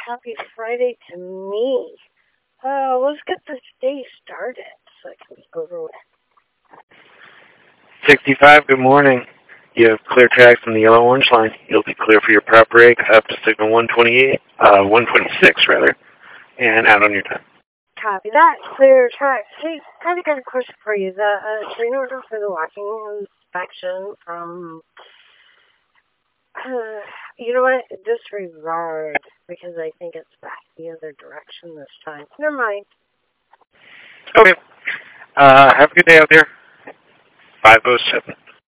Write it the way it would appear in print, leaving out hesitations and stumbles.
happy Friday to me. Let's get this day started so it can be over with. 65, good morning. You have clear tracks on the yellow-orange line. You'll be clear for your prop break up to signal 126 rather, and out on your time. Copy that. Clear track. Hey, kind of got a question for you. The train order for the walking inspection from, you know what? Disregard, because I think it's back the other direction this time. Never mind. Okay. Have a good day out there. 507.